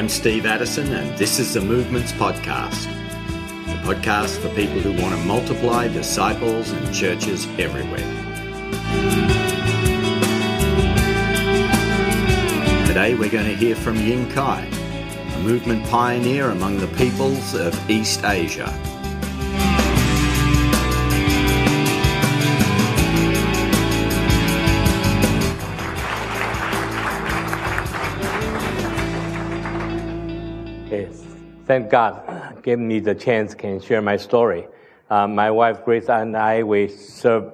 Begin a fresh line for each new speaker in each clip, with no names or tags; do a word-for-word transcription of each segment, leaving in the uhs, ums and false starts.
I'm Steve Addison, and this is the Movements Podcast, the podcast for people who want to multiply disciples and churches everywhere. Today we're going to hear from Ying Kai, a movement pioneer among the peoples of East Asia.
Thank God gave me the chance can share my story. Uh, my wife Grace and I, we served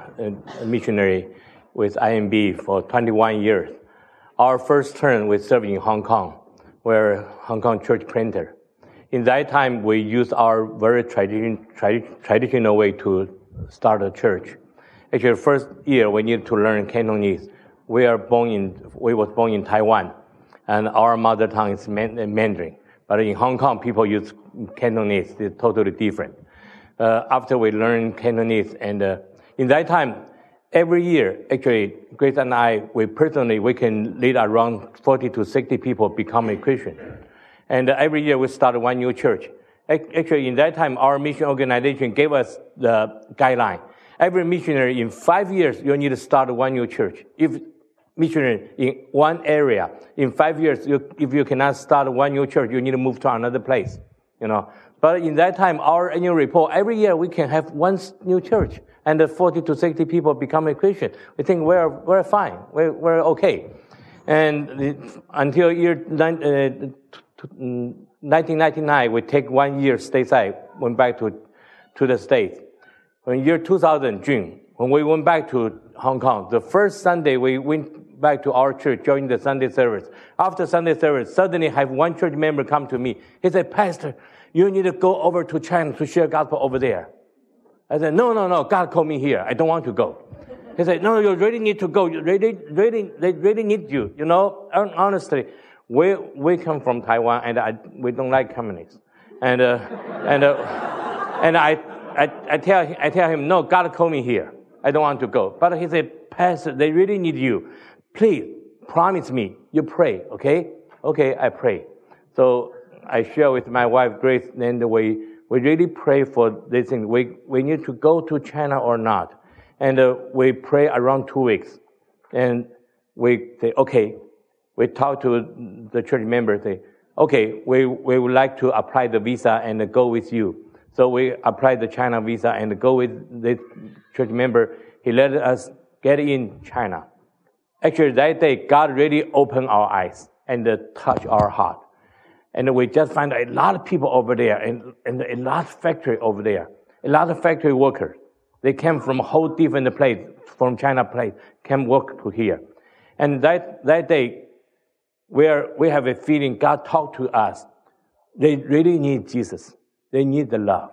a missionary with I M B for twenty-one years. Our first term we served in Hong Kong. We're Hong Kong church planter. In that time, we used our very tradition, tradi- traditional way to start a church. Actually, first year we needed to learn Cantonese. We are born in, we was born in Taiwan, and our mother tongue is Mandarin. But in Hong Kong, people use Cantonese. It's totally different. Uh, after we learned Cantonese, and uh, in that time, every year, actually, Grace and I, we personally, we can lead around forty to sixty people become a Christian. And uh, every year, we start one new church. Actually, in that time, our mission organization gave us the guideline. Every missionary, in five years, you need to start one new church. If missionary in one area, in five years, you, if you cannot start one new church, you need to move to another place, you know. But in that time, our annual report, every year we can have one new church, and the forty to sixty people become a Christian. We think we're, we're fine, we're, we're okay. And the, until year uh, nineteen ninety-nine, we take one year stateside, went back to, to the States. In year two thousand, June, when we went back to Hong Kong, the first Sunday we went back to our church, joined the Sunday service. After Sunday service, suddenly have one church member come to me. He said, "Pastor, you need to go over to China to share gospel over there." I said, no, no, no, God called me here. I don't want to go. He said, no, you really need to go. You really, really, they really need you. You know, honestly, we, we come from Taiwan, and I, we don't like communists. And, uh, and, uh, and I, I, I tell, I tell him, no, God called me here. I don't want to go. But he said, "Pastor, they really need you. Please, promise me, you pray, okay?" Okay, I pray. So I share with my wife, Grace, and we, we really pray for this thing. We, we need to go to China or not. And uh, we pray around two weeks. And we say, okay, we talk to the church members, say, okay, we, we would like to apply the visa and go with you. So we applied the China visa and go with the church member. He let us get in China. Actually, that day, God really opened our eyes and uh, touched our heart. And we just find a lot of people over there and, and a lot of factory over there. A lot of factory workers. They came from a whole different place, from China place, came work to here. And that, that day, we, are, we have a feeling God talked to us. They really need Jesus. They need the love.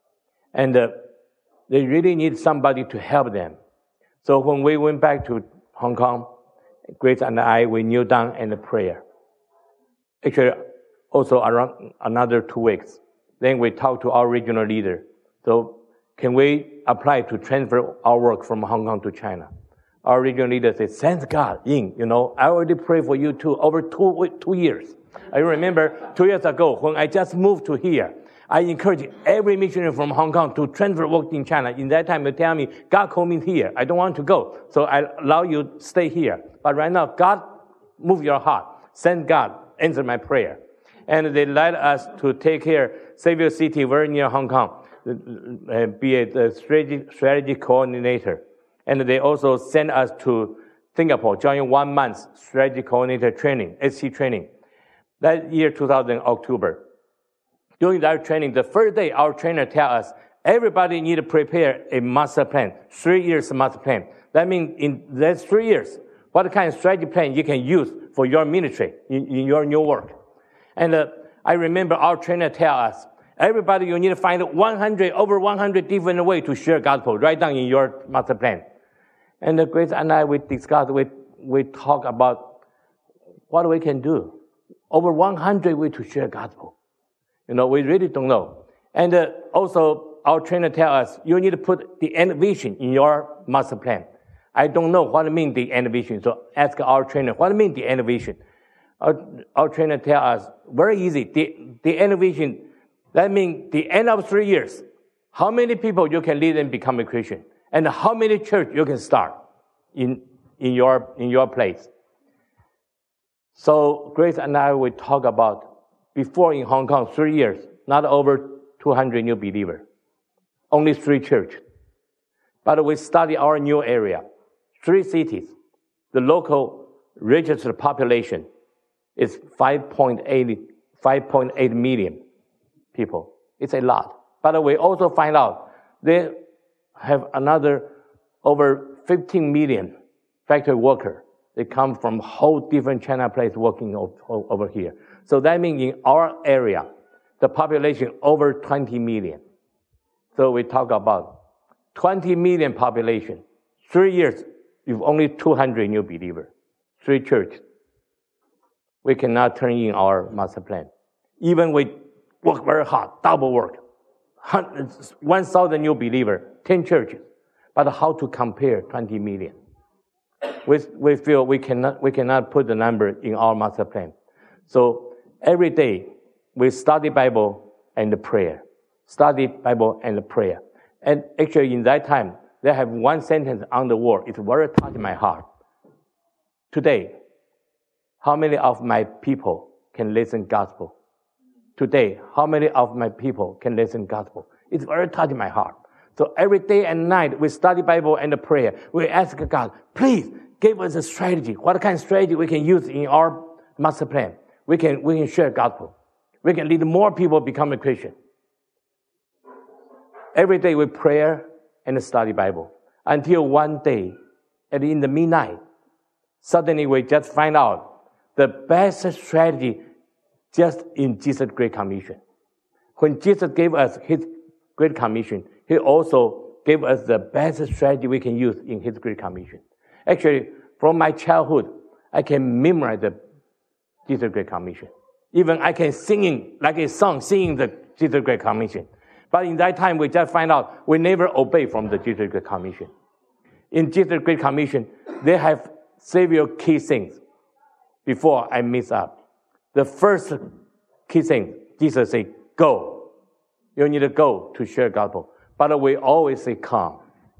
And uh, they really need somebody to help them. So when we went back to Hong Kong, Grace and I, we kneel down and prayer. Actually, also around another two weeks. Then we talked to our regional leader. So can we apply to transfer our work from Hong Kong to China? Our regional leader said, "Thank God, Ying, you know, I already prayed for you too, over two, two years. I remember two years ago when I just moved to here, I encourage every missionary from Hong Kong to transfer work in China. In that time, they tell me, God called me here. I don't want to go. So I allow you to stay here. But right now, God move your heart. Thank God, answer my prayer." And they led us to take care Xavier City, very near Hong Kong, uh, be a strategy, strategy coordinator. And they also sent us to Singapore, join one month strategy coordinator training, S C training. That year, two thousand, October. During that training, the first day, our trainer tell us, everybody need to prepare a master plan, three years master plan. That means in those three years, what kind of strategy plan you can use for your ministry, in, in your new work. And uh, I remember our trainer tell us, everybody, you need to find one hundred, over one hundred different ways to share gospel, right down in your master plan. And uh, Grace and I, we discussed, we, we talk about what we can do. Over one hundred ways to share gospel. You know, we really don't know. And uh, also, our trainer tell us, you need to put the end vision in your master plan. I don't know what it means, the end vision. So ask our trainer, what it means, the end vision? Our, our trainer tell us, very easy, the, the end vision, that means the end of three years, how many people you can lead and become a Christian, and how many church you can start in, in your, in your place. So Grace and I will talk about, before in Hong Kong, three years, not over two hundred new believers, only three churches. But we study our new area, three cities. The local registered population is five point eight million people. It's a lot. But we also find out they have another over fifteen million factory workers. They come from whole different China place working over here. So that means in our area, the population over twenty million. So we talk about twenty million population. Three years, you've only two hundred new believers. Three churches. We cannot turn in our master plan. Even we work very hard, double work. one thousand new believers, ten churches. But how to compare twenty million? We, we feel we cannot, we cannot put the number in our master plan. So every day, we study Bible and the prayer. Study Bible and the prayer. And actually in that time, they have one sentence on the wall. It's very touched my heart. Today, how many of my people can listen gospel? Today, how many of my people can listen gospel? It's very touched my heart. So every day and night, we study Bible and the prayer. We ask God, please give us a strategy. What kind of strategy we can use in our master plan? We can, we can share gospel. We can lead more people become a Christian. Every day we pray and study Bible. Until one day, at in the midnight, suddenly we just find out the best strategy just in Jesus' Great Commission. When Jesus gave us His Great Commission, He also gave us the best strategy we can use in His Great Commission. Actually, from my childhood, I can memorize the Jesus' Great Commission. Even I can sing in, like a song, singing the Jesus' Great Commission. But in that time, we just find out we never obey from the Jesus' Great Commission. In Jesus' Great Commission, they have several key things. Before I mess up, the first key thing, Jesus said, go. You need to go to share gospel. But we always say, come.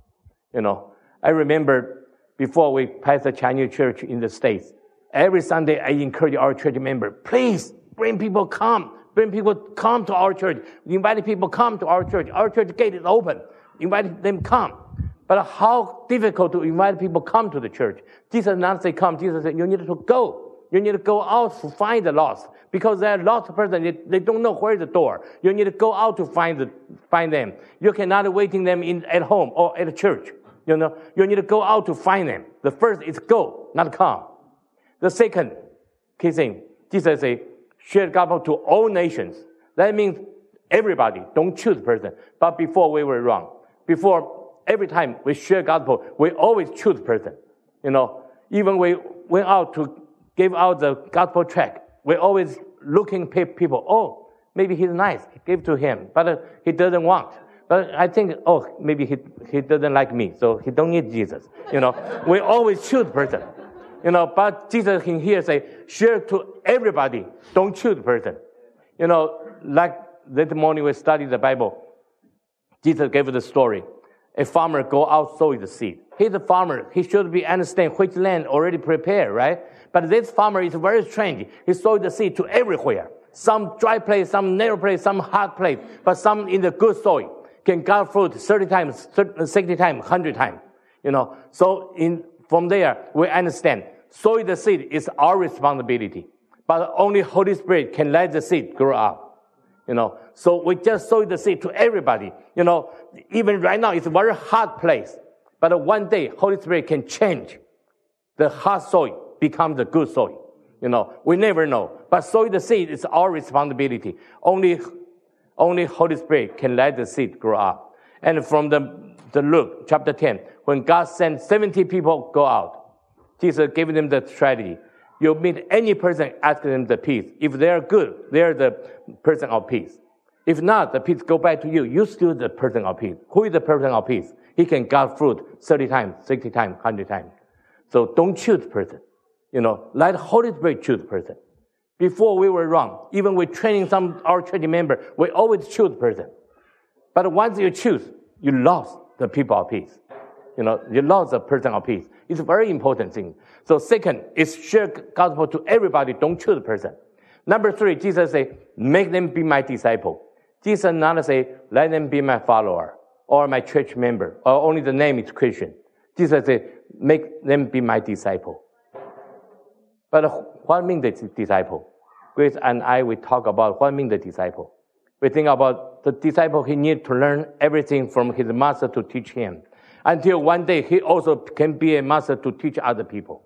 You know, I remember before we passed the Chinese church in the States, every Sunday I encourage our church members, please bring people come. Bring people come to our church. Invite people come to our church. Our church gate is open. Invite them come. But how difficult to invite people come to the church. Jesus not say come. Jesus said you need to go. You need to go out to find the lost. Because they are lost person, they, they don't know where is the door. You need to go out to find the, find them. You cannot waiting them in at home or at the church. You know, you need to go out to find them. The first is go, not come. The second key thing, Jesus say, share gospel to all nations. That means everybody. Don't choose person. But before we were wrong. Before, every time we share gospel, we always choose person. You know, even we went out to give out the gospel tract, we always looking people. Oh, maybe he's nice. Give to him, but uh, he doesn't want. But I think, oh, maybe he he doesn't like me, so he don't need Jesus. You know, we always choose person. You know, but Jesus in here say, share to everybody. Don't choose person. You know, like that morning we studied the Bible. Jesus gave the story. A farmer go out sow the seed. He's a farmer. He should be understand which land already prepared, right? But this farmer is very strange. He sowed the seed to everywhere. Some dry place, some narrow place, some hard place, but some in the good soil can gather fruit thirty times, sixty times, one hundred times. You know, so in from there we understand sowing the seed is our responsibility, but only Holy Spirit can let the seed grow up. You know, so we just sow the seed to everybody. You know, even right now it's a very hard place, but one day Holy Spirit can change the hard soil become the good soil. You know, we never know. But sowing the seed is our responsibility. Only, only Holy Spirit can let the seed grow up. And from the, the Luke chapter ten, when God sent seventy people go out, Jesus gave them the strategy. You meet any person, ask them the peace. If they are good, they are the person of peace. If not, the peace go back to you. You still the person of peace. Who is the person of peace? He can gather fruit thirty times, sixty times, one hundred times. So don't choose person. You know, let Holy Spirit choose person. Before we were wrong. Even with training some our church member, we always choose person. But once you choose, you lost the people of peace. You know, you lost the person of peace. It's a very important thing. So second is share gospel to everybody. Don't choose a person. Number three, Jesus say, make them be my disciple. Jesus not say, let them be my follower or my church member or only the name is Christian. Jesus say, make them be my disciple. But what means the disciple? Grace and I, we talk about what means the disciple. We think about the disciple, he needs to learn everything from his master to teach him. Until one day, he also can be a master to teach other people.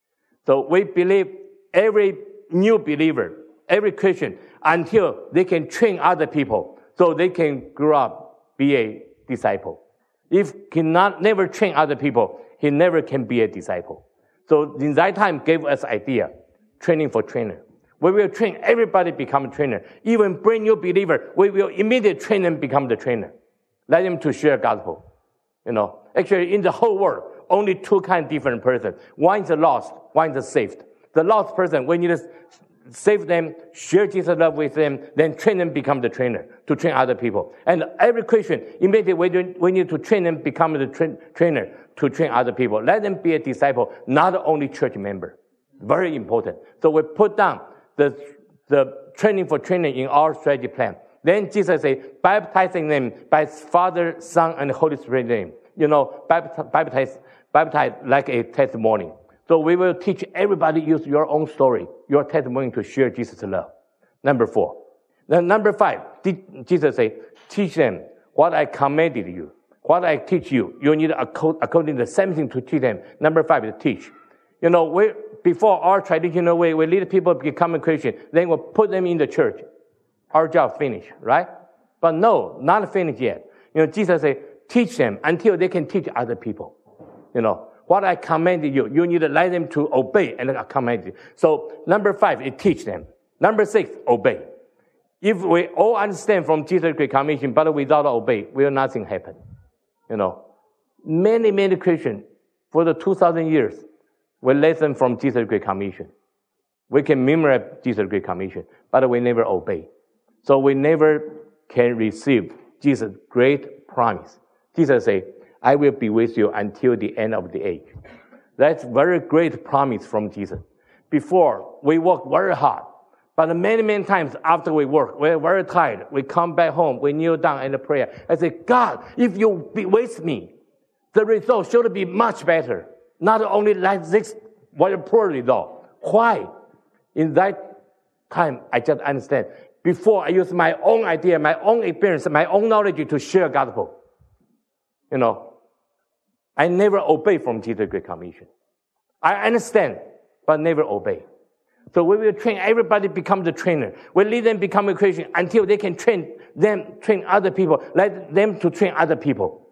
So we believe every new believer, every Christian, until they can train other people, so they can grow up, be a disciple. If he not never train other people, he never can be a disciple. So in that time, gave us idea, training for trainer. We will train everybody become a trainer. Even brand new believer, we will immediately train them become the trainer. Let them to share gospel. You know, actually in the whole world, only two kind of different person. One is the lost, one is the saved. The lost person, we need to save them, share Jesus' love with them, then train them become the trainer, to train other people. And every Christian, immediately we, we need to train them become the tra- trainer, to train other people. Let them be a disciple, not only church member. Very important. So we put down the, the training for training in our strategy plan. Then Jesus said, baptizing them by Father, Son, and Holy Spirit name. You know, baptize, baptize like a testimony. So we will teach everybody use your own story, your testimony to share Jesus' love. Number four. Then number five, Jesus said, teach them what I commanded you. What I teach you, you need according to the same thing to teach them. Number five is teach. You know, we, before our traditional way, we lead people become a Christian, then we put them in the church. Our job finished, right? But no, not finished yet. You know, Jesus said, teach them until they can teach other people. You know, what I commanded you, you need to let them to obey and I command you. So number five is teach them. Number six, obey. If we all understand from Jesus' Great Commission, but without obey, will nothing happen. You know, many, many Christians for the two thousand years we listen from Jesus' Great Commission. We can memorize Jesus' Great Commission, but we never obey. So we never can receive Jesus' great promise. Jesus said, I will be with you until the end of the age. That's very great promise from Jesus. Before, we work very hard. But many, many times after we work, we're very tired. We come back home, we kneel down in the prayer. I say, God, if you be with me, the result should be much better. Not only like this, very poor result. Why? In that time, I just understand. Before, I use my own idea, my own experience, my own knowledge to share gospel. You know, I never obey from Jesus' Great Commission. I understand, but never obey. So we will train everybody become the trainer. We lead them become a Christian until they can train them, train other people, let them to train other people.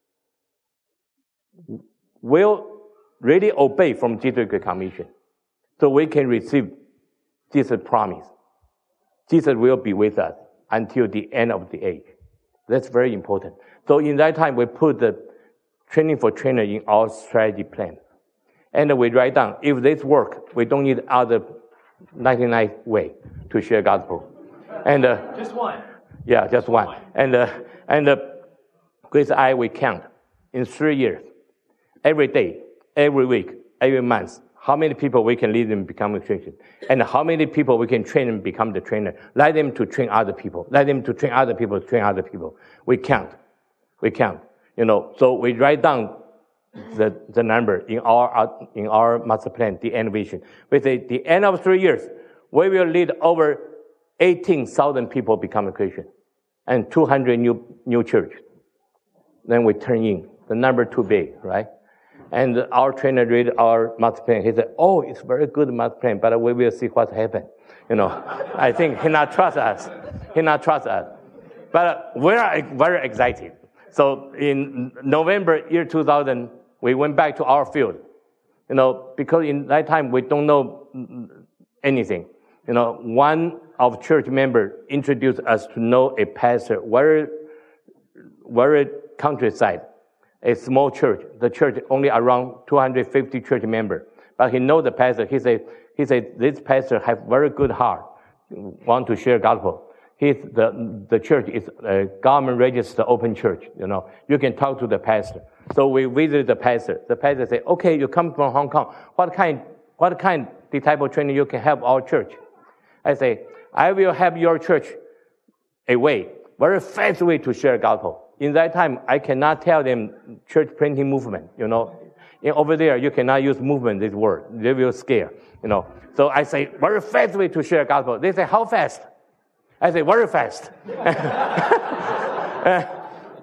We'll really obey from Jesus' Great Commission. So we can receive Jesus' promise. Jesus will be with us until the end of the age. That's very important. So in that time, we put the training for trainer in our strategy plan. And we write down, if this work, we don't need other ninety-nine way to share gospel. And uh,
just one.
Yeah, just one. one. And uh, and uh, Grace I we count in three years, every day, every week, every month, how many people we can lead them become a Christian, and how many people we can train them become the trainer. Let them to train other people. Let them to train other people to train other people. We count. We count. You know, so we write down the the number in our in our master plan, the end vision. We say the end of three years, we will lead over eighteen thousand people become a Christian, and two hundred new new church. Then we turn in the number too big, right? And our trainer read our master plan. He said, "Oh, it's very good master plan, but we will see what happens." You know, I think he not trust us. He not trust us, but we are very excited. So in November year two thousand, we went back to our field, you know, because in that time we don't know anything. You know, one of church member introduced us to know a pastor, very, very countryside, a small church. The church only around two hundred fifty church member, But he knows the pastor. He said, he said, this pastor have very good heart, want to share gospel. He's the, the church is a government registered open church, you know. You can talk to the pastor. So we visited the pastor. The pastor said, okay, you come from Hong Kong. What kind, what kind disciple training you can help our church? I say, I will help your church a way, very fast way to share gospel. In that time, I cannot tell them church planting movement, you know. In, over there, you cannot use movement, this word. They will scare, you know. So I say, very fast way to share gospel. They say, how fast? I say, very fast. uh,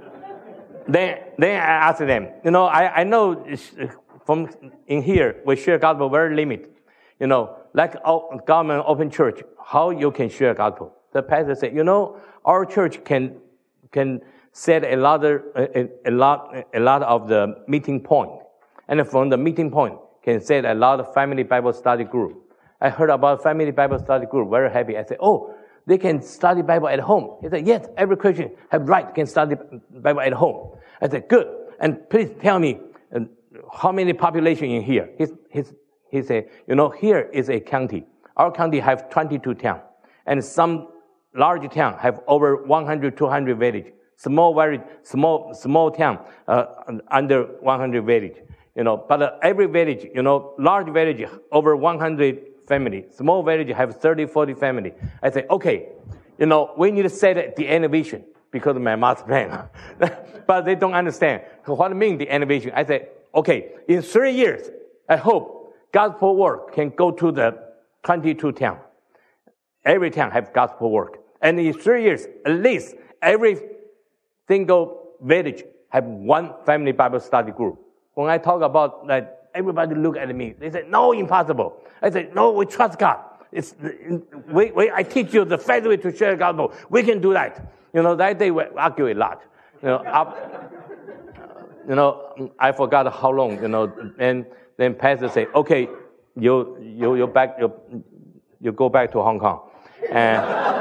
then, then I ask them, you know, I, I know from in here, we share gospel very limited. You know, like our government open church, how you can share gospel. The pastor said, you know, our church can can set a lot of, a, a lot a lot of the meeting point, and from the meeting point can set a lot of family Bible study group. I heard about family Bible study group, very happy. I said, oh, they can study Bible at home. He said, yes, every Christian have right can study Bible at home. I said, good. And please tell me uh, how many population in here. He's, he's, he said, you know, here is a county. Our county have twenty-two towns, and some large town have over one hundred, two hundred village. Small, very small, small town uh, under one hundred village. You know, but uh, every village, you know, large village over one hundred family. Small village have thirty, forty family. I say, okay, you know, we need to set the innovation because of my master plan. But they don't understand what I mean the innovation. I say, okay, in three years, I hope gospel work can go to the twenty-two town. Every town have gospel work. And in three years, at least every single village have one family Bible study group. When I talk about that, everybody look at me. They say, no, impossible. I say, no, we trust God. It's, we, we, I teach you the fast way to share the gospel. We can do that. You know, that day we argue a lot. You know, up, you know, I forgot how long, you know, and then pastor say, okay, you, you, you back, you, you go back to Hong Kong. And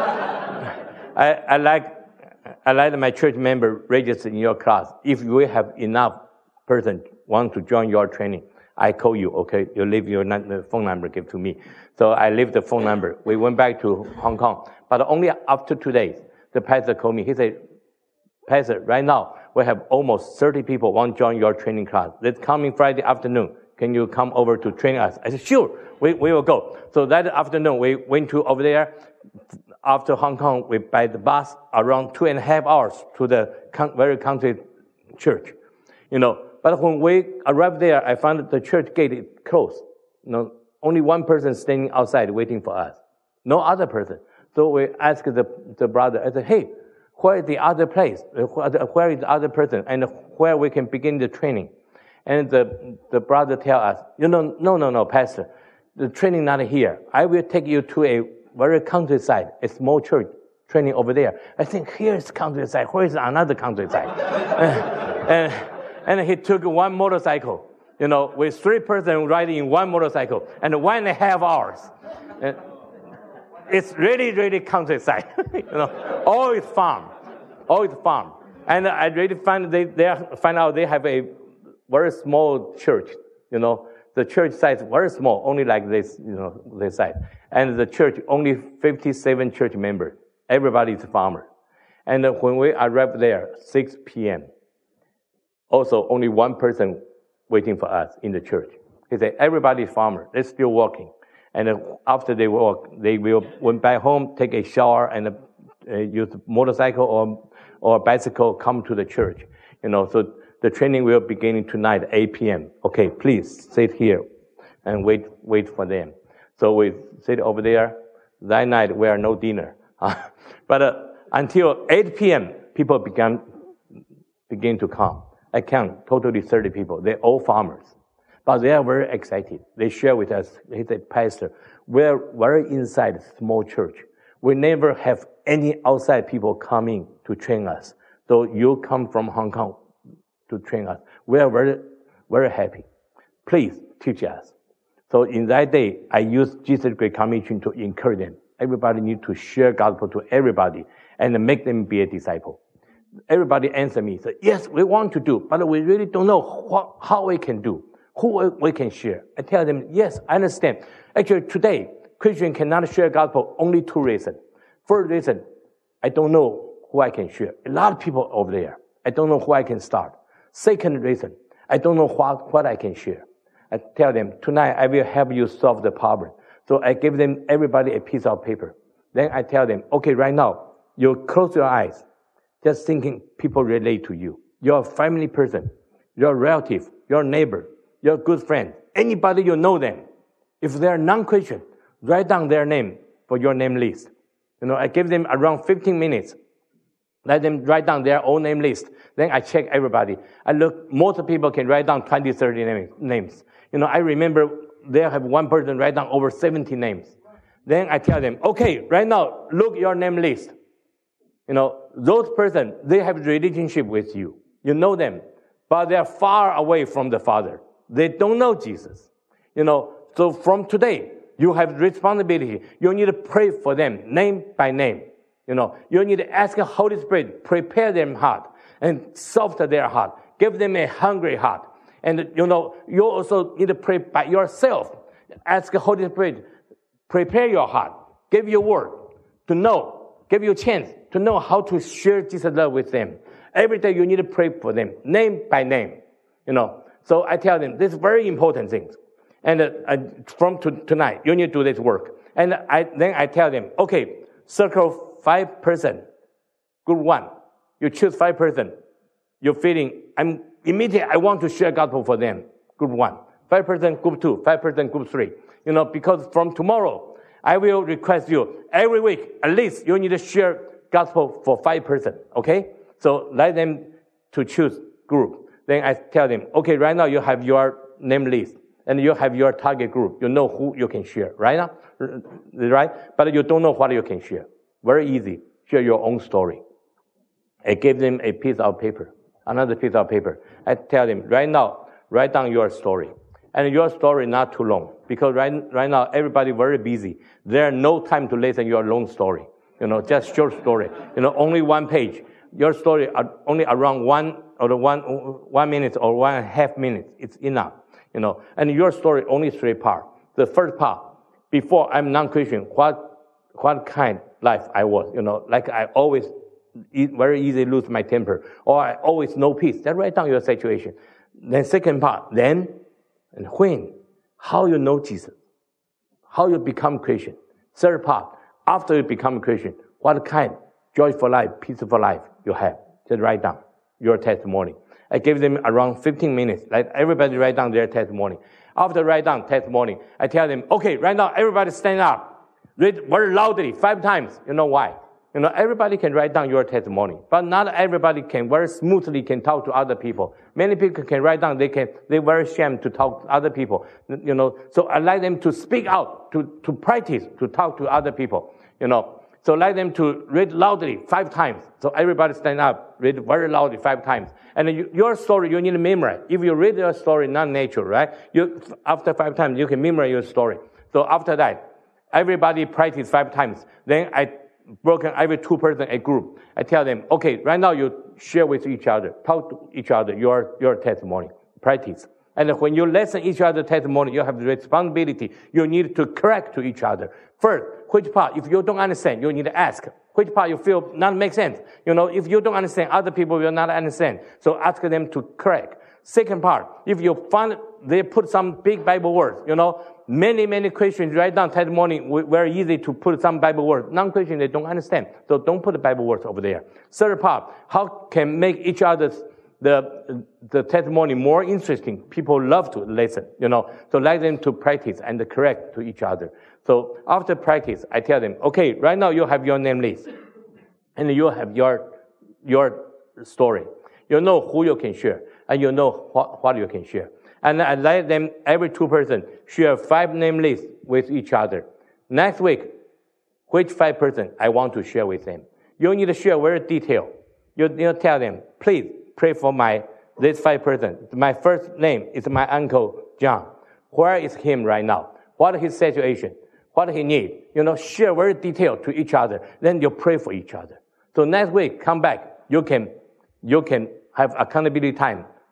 I, I like, I like my church member register in your class. If we have enough person want to join your training, I call you, okay? You leave your phone number, give to me. So I leave the phone number. We went back to Hong Kong. But only after two days, the pastor called me. He said, Pastor, right now, we have almost thirty people want to join your training class. This coming Friday afternoon, can you come over to train us? I said, sure, we, we will go. So that afternoon, we went to over there. After Hong Kong, we by the bus around two and a half hours to the very country church. You know, but when we arrived there, I found the church gate is closed. You know, only one person standing outside waiting for us. No other person. So we asked the, the brother, I said, hey, where is the other place? Where is the other person? And where we can begin the training? And the, the brother tell us, you know, no, no, no, Pastor, the training not here. I will take you to a very countryside, a small church training over there. I think here is countryside. Where is another countryside? and, and he took one motorcycle, you know, with three persons riding in one motorcycle, and one and a half hours. And it's really, really countryside. you know, all is farm, all is farm. And I really find they, they find out they have a very small church. You know, the church size very small, only like this, you know, this size. And the church only fifty-seven church members. Everybody is a farmer. And when we arrived there, six p.m. also only one person waiting for us in the church. He said, everybody is farmer. They're still working. And after they work, they will went back home, take a shower, and uh, use a motorcycle or or bicycle, come to the church. You know, so the training will begin tonight at eight p.m. Okay, please sit here and wait wait for them. So we sit over there. That night we are no dinner, but uh, until eight p.m. people began begin to come. I count totally thirty people. They're all farmers. But they are very excited. They share with us, he said, Pastor, we're very inside small church. We never have any outside people coming to train us. So you come from Hong Kong to train us. We are very, very happy. Please teach us. So in that day, I used Jesus Great Commission to encourage them. Everybody need to share gospel to everybody and make them be a disciple. Everybody answered me, said, yes, we want to do, but we really don't know what, how we can do. who we can share. I tell them, yes, I understand. Actually, today, Christian cannot share gospel only two reasons. First reason, I don't know who I can share. A lot of people over there. I don't know who I can start. Second reason, I don't know what, what I can share. I tell them, tonight I will help you solve the problem. So I give them, everybody, a piece of paper. Then I tell them, okay, right now, you close your eyes, just thinking people relate to you. You're a family person, your relative, your neighbor, your good friend, anybody you know them. If they're non-Christian, write down their name for your name list. You know, I give them around fifteen minutes. Let them write down their own name list. Then I check everybody. I look, most people can write down twenty, thirty names. You know, I remember they have one person write down over seventy names. Then I tell them, okay, right now, look your name list. You know, those person, they have a relationship with you. You know them, but they are far away from the Father. They don't know Jesus. You know, so from today, you have responsibility. You need to pray for them, name by name. You know, you need to ask the Holy Spirit, prepare their heart and soften their heart. Give them a hungry heart. And, you know, you also need to pray by yourself. Ask the Holy Spirit, prepare your heart. Give you word to know. Give you a chance to know how to share Jesus' love with them. Every day you need to pray for them, name by name. You know, so I tell them, this is very important things. And uh, uh, from to, tonight, you need to do this work. And I, then I tell them, okay, circle five person, group one. You choose five person. You're feeling, I'm immediately, I want to share gospel for them. Group one. Five person, group two. Five person, group three. You know, because from tomorrow, I will request you every week, at least you need to share gospel for five person. Okay? So let them to choose group. Then I tell them, okay, right now you have your name list. And you have your target group. You know who you can share, right now? Right? But you don't know what you can share. Very easy. Share your own story. I give them a piece of paper, another piece of paper. I tell them, right now, write down your story. And your story not too long. Because right, right now, everybody very busy. There's no time to listen your long story. You know, just short story. You know, only one page. Your story are only around one or one, one minute or one and a half minutes. It's enough. You know, and your story only three parts. The first part, before I'm non-Christian, what what kind of life I was, you know, like I always eat, very easily lose my temper, or I always no peace. Then write down your situation. Then second part, then and when, how you know Jesus, how you become Christian. Third part, after you become Christian, what kind of joyful life, peaceful life you have. Just write down your testimony. I give them around fifteen minutes. Like everybody write down their testimony. After write down testimony, I tell them, okay, right now everybody stand up. Read very loudly, five times. You know why? You know, everybody can write down your testimony, but not everybody can very smoothly can talk to other people. Many people can write down, they can, they're very ashamed to talk to other people. You know, so I like them to speak out, to, to practice, to talk to other people. You know, so like them to read loudly five times. So everybody stand up, read very loudly five times. And you, your story, you need to memorize. If you read your story, not nature, right? You, after five times, you can memorize your story. So after that, everybody practice five times. Then I broken every two person a group. I tell them, okay, right now you share with each other, talk to each other, your, your testimony, practice. And when you listen each other's testimony, you have the responsibility. You need to correct to each other. First, which part, if you don't understand, you need to ask. Which part you feel not make sense. You know, if you don't understand, other people will not understand. So ask them to correct. Second part, if you find they put some big Bible words, you know, many, many Christians write down testimony, very easy to put some Bible words. Non-Christians, they don't understand. So don't put the Bible words over there. Third part, how can make each other's the the testimony more interesting. People love to listen, you know. So like them to practice and correct to each other. So after practice, I tell them, okay, right now you have your name list. And you have your your story. You know who you can share. And you know what, what you can share. And I let them, every two person, share five name lists with each other. Next week, which five person I want to share with them. You need to share very detailed. You, you tell them, please, pray for my, this five person. My first name is my uncle, John. Where is him right now? What is his situation? What he need? You know, share very detailed to each other. Then you pray for each other. So next week, come back. You can, you can have accountability time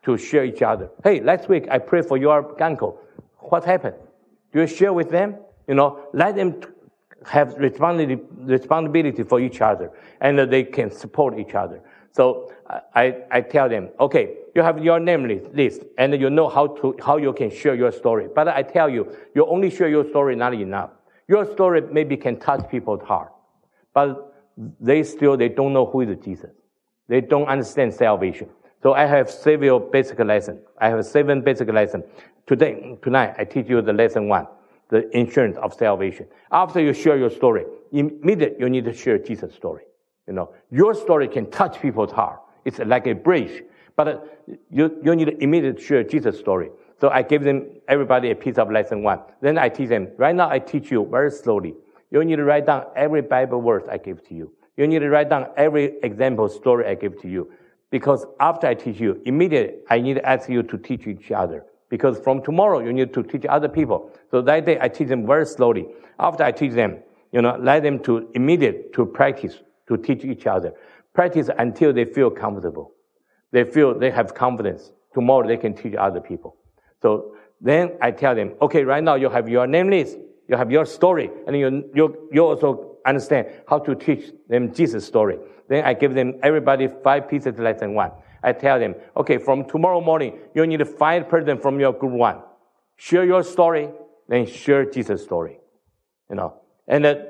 to share each other. Hey, last week I prayed for your uncle. What happened? Do you share with them? You know, let them have responsibility, responsibility for each other, and uh, they can support each other. So I, I tell them, okay, you have your name list, and you know how to how you can share your story. But I tell you, you only share your story not enough. Your story maybe can touch people's heart, but they still they don't know who is Jesus. They don't understand salvation. So I have several basic lessons. I have seven basic lessons. Today, tonight, I teach you the lesson one, the insurance of salvation. After you share your story, immediately you need to share Jesus' story. You know, your story can touch people's heart. It's like a bridge, but you you need to immediately share Jesus' story. So I give them everybody a piece of lesson one. Then I teach them. Right now, I teach you very slowly. You need to write down every Bible verse I give to you. You need to write down every example story I give to you. Because after I teach you, immediately I need to ask you to teach each other. Because from tomorrow, you need to teach other people. So that day, I teach them very slowly. After I teach them, you know, let them to immediate to practice, to teach each other. Practice until they feel comfortable. They feel they have confidence. Tomorrow, they can teach other people. So then I tell them, okay, right now you have your name list, you have your story, and you you you also understand how to teach them Jesus' story. Then I give them everybody five pieces lesson one. I tell them, okay, from tomorrow morning, you need to find a person from your group one. Share your story, then share Jesus' story. You know, and uh,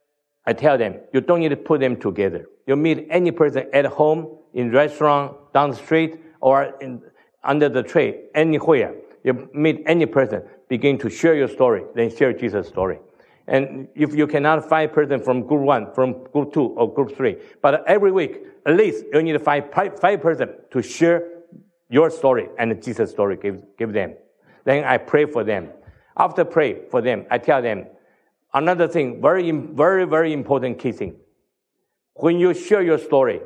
I tell them, you don't need to put them together. You meet any person at home, in restaurant, down the street, or in, under the tree, anywhere. You meet any person, begin to share your story, then share Jesus' story. And if you cannot find a person from group one, from group two, or group three, but every week, at least you need to find five, five person to share your story and Jesus' story, give, give them. Then I pray for them. After pray for them, I tell them, another thing, very, very, very important key thing. When you share your story,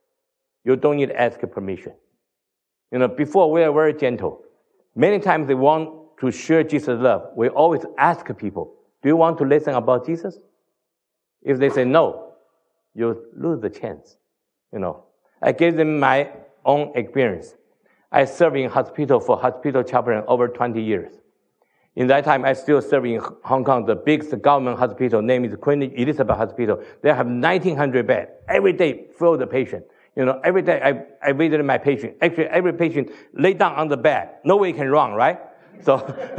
you don't need to ask permission. You know, before we are very gentle. Many times they want to share Jesus' love. We always ask people, do you want to listen about Jesus? If they say no, you lose the chance. You know, I gave them my own experience. I served in hospital for hospital chaplain over twenty years. In that time, I still serve in Hong Kong, the biggest government hospital, named is Queen Elizabeth Hospital. They have nineteen hundred beds. Every day, fill the patient. You know, every day I, I visited my patient. Actually, every patient lay down on the bed. No way can run, right? So,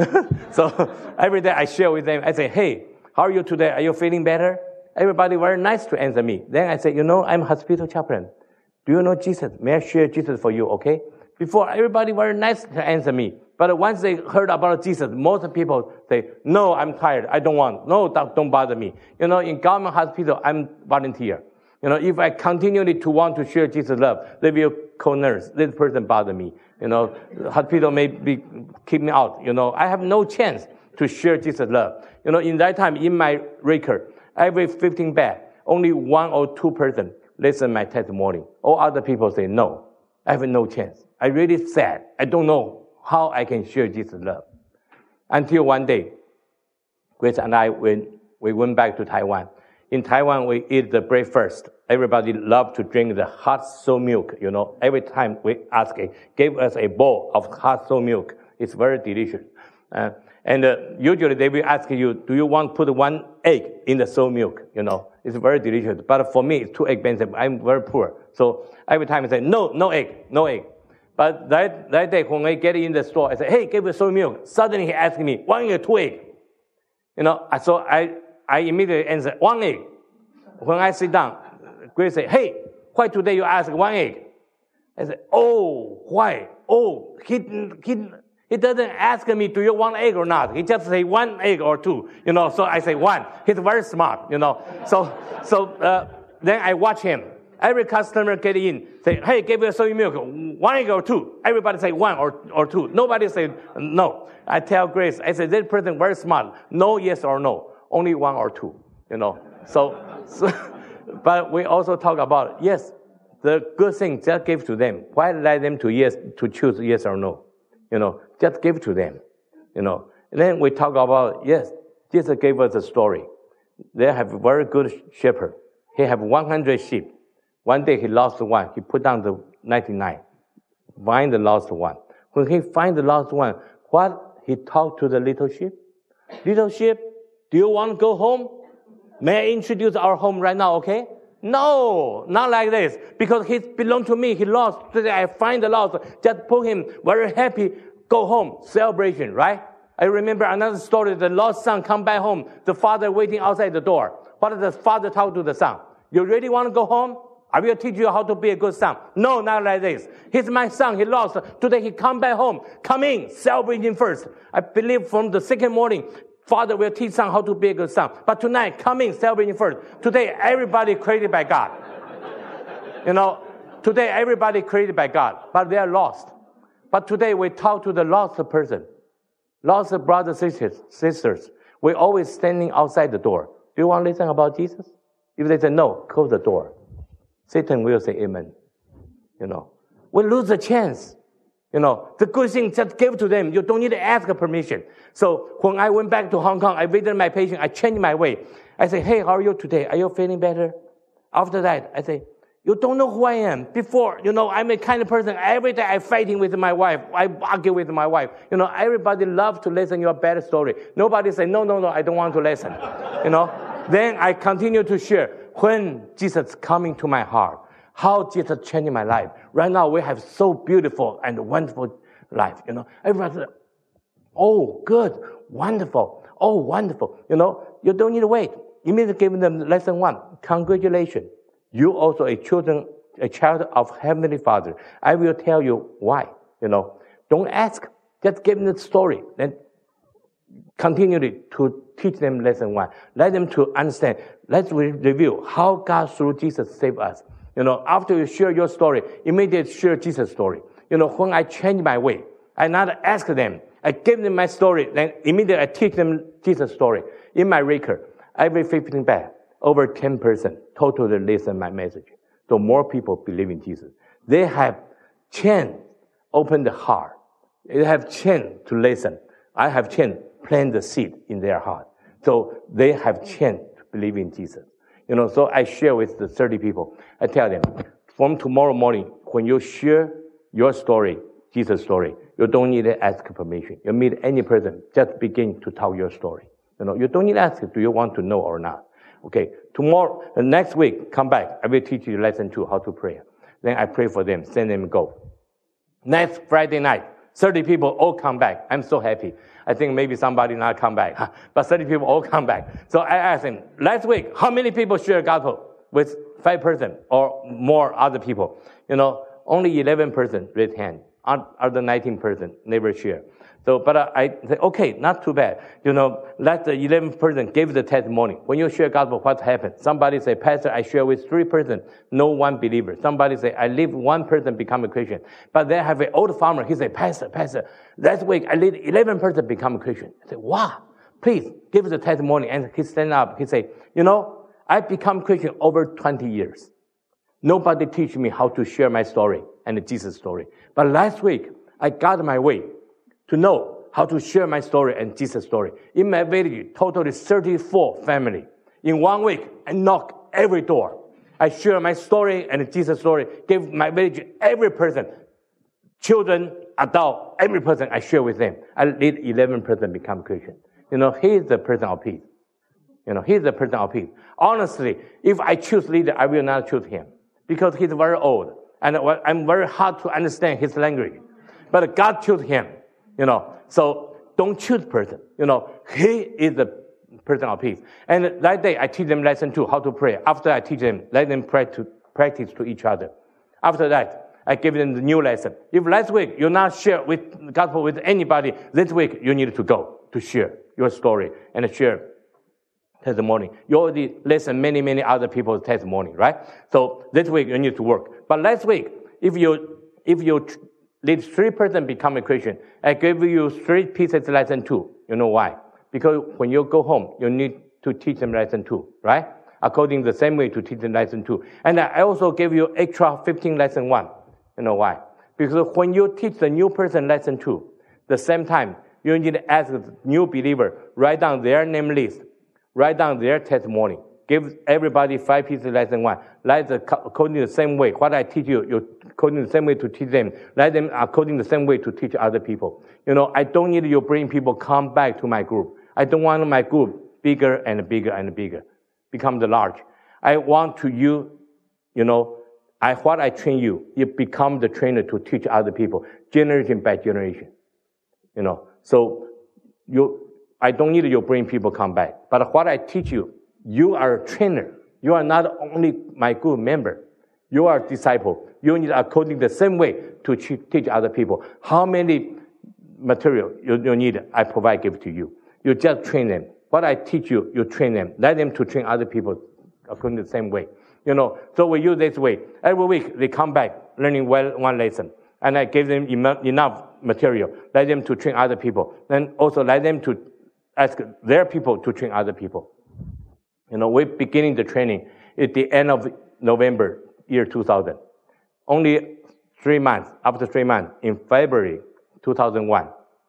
so every day I share with them. I say, hey, how are you today? Are you feeling better? Everybody very nice to answer me. Then I say, you know, I'm hospital chaplain. Do you know Jesus? May I share Jesus for you, okay? Before, everybody very nice to answer me. But once they heard about Jesus, most people say, no, I'm tired. I don't want. No, don't bother me. You know, in government hospital, I'm volunteer. You know, if I continually to want to share Jesus' love, they will call nurse. This person bother me. You know, hospital may be keep me out. You know, I have no chance to share Jesus' love. You know, in that time, in my record, every fifteen bed, only one or two person listen my testimony. All other people say no. I have no chance. I really sad. I don't know how I can share Jesus' love. Until one day, Grace and I went, we went back to Taiwan. In Taiwan, we eat the breakfast. Everybody love to drink the hot soy milk. You know, every time we ask, it, give us a bowl of hot soy milk. It's very delicious. Uh, and uh, usually they will ask you, do you want to put one egg in the soy milk? You know, it's very delicious. But for me, it's too expensive. I'm very poor. So every time I say, no, no egg, no egg. But that, that day when I get in the store, I say, hey, give me soy milk. Suddenly he asked me, one egg, two egg. You know, so I, I immediately answer, one egg. When I sit down, Grace say, hey, why today you ask one egg? I said, oh, why? Oh, he, he, he doesn't ask me, do you want egg or not? He just say one egg or two, you know, so I say one. He's very smart, you know. So, so, uh, then I watch him. Every customer get in, say, hey, give me soy milk, one egg or two. Everybody say one or, or two. Nobody say no. I tell Grace, I say, this person very smart. No, yes or no. Only one or two, you know. So, so but we also talk about, yes, the good thing, just give to them. Why let them to yes, to choose yes or no? You know, just give to them, you know. And then we talk about, yes, Jesus gave us a story. They have a very good shepherd. He have one hundred sheep. One day he lost one. He put down the ninety-nine. find the lost one. When he find the lost one, what he talked to the little sheep? Little sheep, do you want to go home? May I introduce our home right now, okay? No, not like this. Because he belonged to me. He lost. Today I find the lost. Just put him very happy. Go home. Celebration, right? I remember another story. The lost son come back home. The father waiting outside the door. What did the father talk to the son? You really want to go home? I will teach you how to be a good son. No, not like this. He's my son. He lost. Today he come back home. Come in. Celebrating first. I believe from the second morning, Father will teach son how to be a good son. But tonight, come in. Celebrating first. Today, everybody created by God. You know, today everybody created by God. But they are lost. But today we talk to the lost person. Lost brothers, sisters, sisters. We're always standing outside the door. Do you want to listen about Jesus? If they say no, close the door. Satan will say amen. You know, we lose the chance. You know, the good thing just give to them. You don't need to ask permission. So when I went back to Hong Kong, I visited my patient. I changed my way. I say, hey, how are you today? Are you feeling better? After that, I say, you don't know who I am. Before, you know, I'm a kind of person. Every day I'm fighting with my wife. I argue with my wife. You know, everybody loves to listen your bad story. Nobody say, no, no, no, I don't want to listen. You know, then I continue to share. When Jesus coming to my heart, how Jesus changed my life. Right now, we have so beautiful and wonderful life, you know. Everybody says, oh, good, wonderful, oh, wonderful. You know, you don't need to wait. Immediately give them lesson one. Congratulations. You also a children, a child of Heavenly Father. I will tell you why, you know. Don't ask. Just give them the story. Then continue to teach them lesson one. Let them to understand. Let's re- review how God through Jesus saved us. You know, after you share your story, immediately share Jesus' story. You know, when I change my way, I not ask them. I give them my story, then immediately I teach them Jesus' story. In my record, every fifteen back, over ten percent totally listen my message. So more people believe in Jesus. They have chance, open the heart. They have chance to listen. I have chance, plant the seed in their heart. So they have chance to believe in Jesus. You know, so I share with the thirty people. I tell them, from tomorrow morning, when you share your story, Jesus' story, you don't need to ask permission. You meet any person, just begin to tell your story. You know, you don't need to ask, do you want to know or not? Okay, tomorrow, uh, next week, come back. I will teach you lesson two, how to pray. Then I pray for them, send them go. Next Friday night, thirty people all come back. I'm so happy. I think maybe somebody not come back, but thirty people all come back. So I asked him, last week, how many people share gospel with five person or more other people? You know, only eleven person raised hand. Other nineteen person never share. So, but I say, okay, not too bad. You know, let the eleventh person give the testimony. When you share gospel, what happened? Somebody say, Pastor, I share with three person, no one believer. Somebody say, I leave one person become a Christian. But they have an old farmer. He say, Pastor, Pastor, last week I lead eleven person become a Christian. I say, wow, please give the testimony. And he stand up. He say, you know, I become Christian over twenty years. Nobody teach me how to share my story and Jesus' story. But last week, I got my way to know how to share my story and Jesus' story. In my village, totally thirty-four family. In one week, I knock every door. I share my story and Jesus' story. Give my village every person, children, adult, every person I share with them. I lead eleven person become Christian. You know, he is the person of peace. You know, he is the person of peace. Honestly, if I choose leader, I will not choose him because he's very old and I'm very hard to understand his language. But God chose him. You know, so don't choose person. You know, he is the person of peace. And that day, I teach them lesson two, how to pray. After I teach them, let them pray to practice to each other. After that, I give them the new lesson. If last week you not share with the gospel with anybody, this week you need to go to share your story and share testimony. You already listen many, many other people's testimony, right? So this week you need to work. But last week, if you if you lead three person become a Christian, I give you three pieces lesson two. You know why? Because when you go home, you need to teach them lesson two, right? According to the same way to teach them lesson two. And I also give you extra fifteen lesson one. You know why? Because when you teach the new person lesson two, the same time, you need to ask the new believer, write down their name list, write down their testimony, Give everybody five pieces lesson one. Let the according the same way. What I teach you, you according the same way to teach them. Let them according the same way to teach other people. You know, I don't need you bring people come back to my group. I don't want my group bigger and bigger and bigger, become the large. I want to you, you know, I what I train you, you become the trainer to teach other people, generation by generation. You know, so you, I don't need you bring people come back. But what I teach you, you are a trainer. You are not only my group member. You are a disciple. You need according the same way to teach other people. How many material you, you need, I provide, give to you. You just train them. What I teach you, you train them. Let them to train other people according to the same way. You know, so we use this way. Every week they come back learning well one lesson. And I give them enough material. Let them to train other people. Then also let them to ask their people to train other people. You know, we're beginning the training at the end of November, year two thousand. Only three months, after three months, in February two thousand one,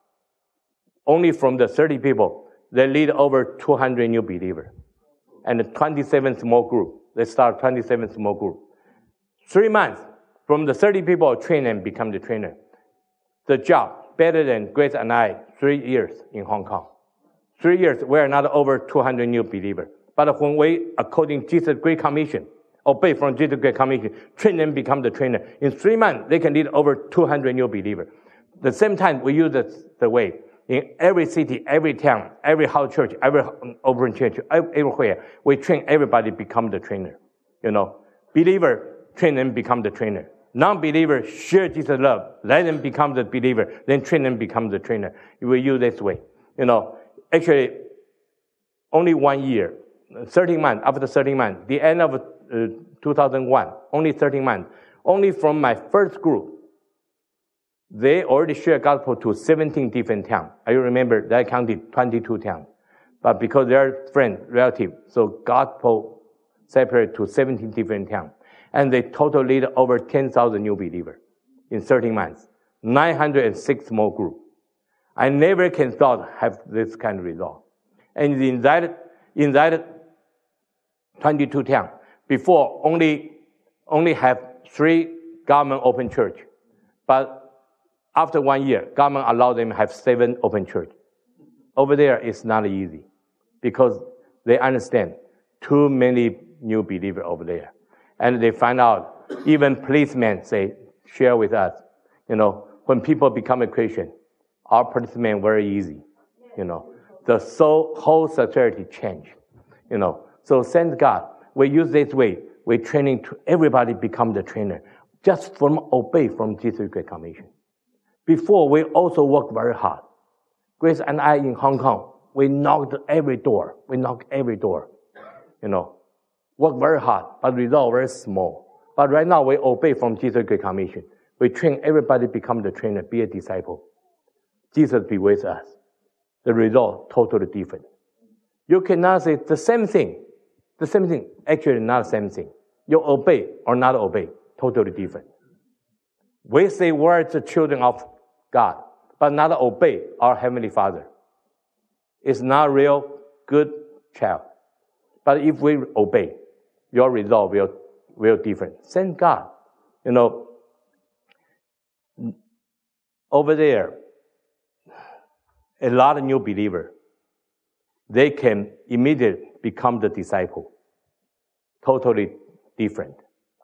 only from the thirty people, they lead over two hundred new believers. And the twenty-seven small group, they start twenty-seven small group. Three months, from the thirty people, train and become the trainer. The job, better than Grace and I, three years in Hong Kong. Three years, we are not over two hundred new believers. But when we, according to Jesus' Great Commission, obey from Jesus' Great Commission, train them become the trainer. In three months, they can lead over two hundred new believers. At the same time, we use the, the way. In every city, every town, every house church, every open church, everywhere, we train everybody become the trainer. You know, believer, train them become the trainer. Non-believer, share Jesus' love. Let them become the believer. Then train them become the trainer. We use this way. You know, actually, only one year. thirteen months, after thirteen months, the end of uh, two thousand one, only thirteen months, only from my first group, they already shared gospel to seventeen different towns. I remember that I counted twenty-two towns. But because they're friends, relatives, so gospel separated to seventeen different towns. And they totally lead over ten thousand new believers in thirteen months, nine hundred six small groups. I never can thought have this kind of result. And in that, in that twenty-two towns. Before, only, only have three government open church. But after one year, government allowed them to have seven open church. Over there, it's not easy because they understand too many new believers over there. And they find out, even policemen say, share with us, you know, when people become a Christian, our policemen very easy, you know. The so, whole society changed, you know. So thank God, we use this way. We're training to everybody become the trainer, just from obey from Jesus' Great Commission. Before, we also worked very hard. Grace and I in Hong Kong, we knocked every door. We knocked every door, you know. Work very hard, but result very small. But right now, we obey from Jesus' Great Commission. We train everybody become the trainer, be a disciple. Jesus be with us. The result totally different. You cannot say the same thing. The same thing, actually not the same thing. You obey or not obey, totally different. We say we're the children of God, but not obey our Heavenly Father. It's not real good child. But if we obey, your result will, will different. Thank God. You know, over there, a lot of new believers, they can immediately become the disciple. Totally different.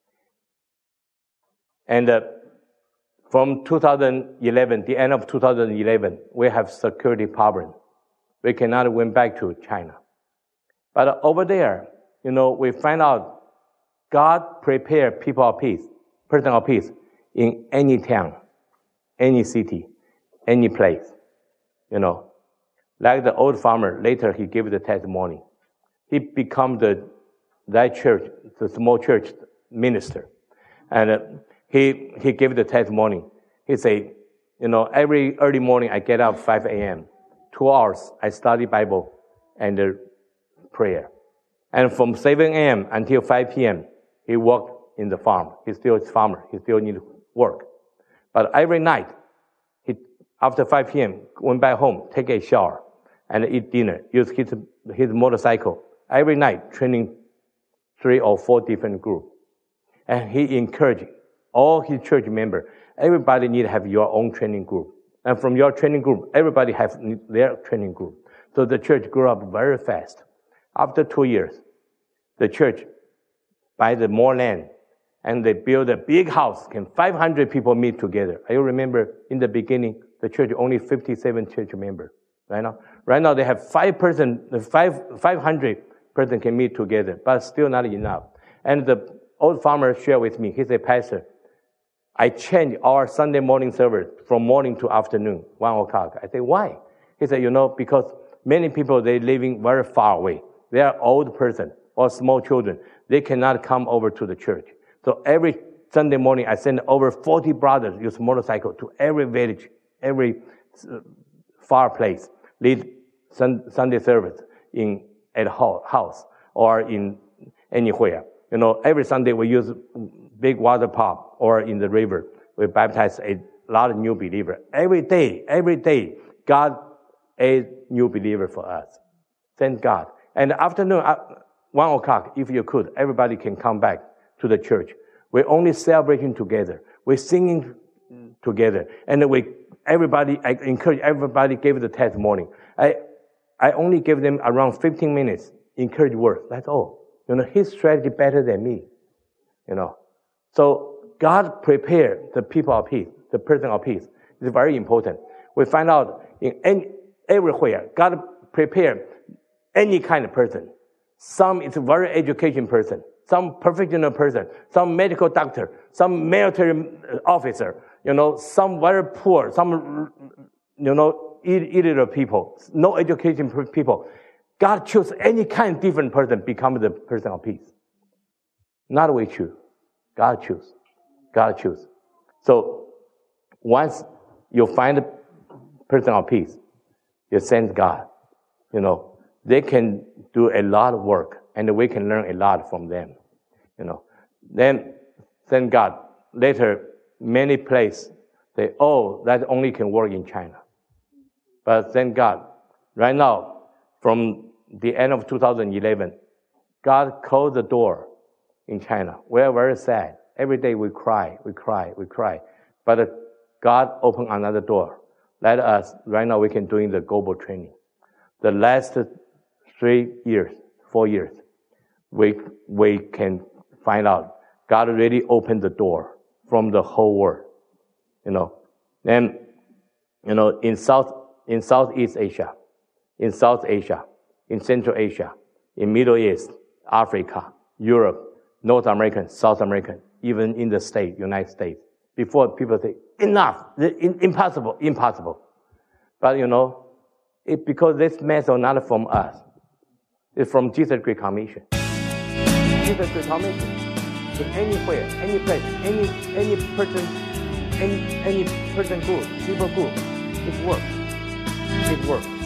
And uh, from two thousand eleven, the end of two thousand eleven, we have security problem. We cannot went back to China. But uh, over there, you know, we find out God prepared people of peace, person of peace, in any town, any city, any place. You know, like the old farmer, later he gave the testimony. He become the, that church, the small church minister. And uh, he, he gave the testimony. He said, you know, every early morning I get up five a.m., two hours, I study Bible and uh, prayer. And from seven a.m. until five p.m., he worked in the farm. He still is farmer. He still need to work. But every night, he, after five p.m., went back home, take a shower, and eat dinner, use his, his motorcycle. Every night, training three or four different groups. And he encouraged all his church members, everybody need to have your own training group. And from your training group, everybody has their training group. So the church grew up very fast. After two years, the church buy the more land, and they build a big house, can five hundred people meet together. I remember in the beginning, the church only fifty-seven church members. Right now, right now they have five person, five five hundred person can meet together, but still not enough. And the old farmer shared with me. He said, "Pastor, I changed our Sunday morning service from morning to afternoon, one o'clock." I said, "Why?" He said, "You know, because many people they living very far away. They are old person or small children. They cannot come over to the church. So every Sunday morning, I send over forty brothers use motorcycle to every village, every far place, lead Sunday service in at house or in anywhere. You know, every Sunday we use big water pump or in the river. We baptize a lot of new believers. Every day, every day, God a new believer for us. Thank God. And afternoon, one o'clock, if you could, everybody can come back to the church. We're only celebrating together. We're singing together. And we, everybody, I encourage everybody give the testimony. I, I only give them around fifteen minutes, encourage words. That's all. You know, his strategy better than me. You know. So God prepared the people of peace, the person of peace. It's very important. We find out in any, everywhere, God prepared any kind of person. Some is a very educated person, some professional person, some medical doctor, some military officer, you know, some very poor, some, you know, illiterate people, no education people. God chose any kind of different person become the person of peace. Not we choose. God choose. God choose. So once you find a person of peace, you send God. You know, they can do a lot of work, and we can learn a lot from them. You know, then thank God. Later, many places say, "Oh, that only can work in China." But thank God, right now, from the end of two thousand eleven, God closed the door in China. We're very sad. Every day we cry, we cry, we cry. But God opened another door. Let us, right now we can doing the global training. The last three years, four years, we, we can find out God really opened the door from the whole world. You know, and, you know, in South, in Southeast Asia, in South Asia, in Central Asia, in Middle East, Africa, Europe, North America, South America, even in the States, United States. Before people say, enough, impossible, impossible. But you know, it, because this message not from us. It's from Jesus Great Commission. Jesus Great Commission. So anywhere, any place, any any person, any any person group, people group, it works. It works.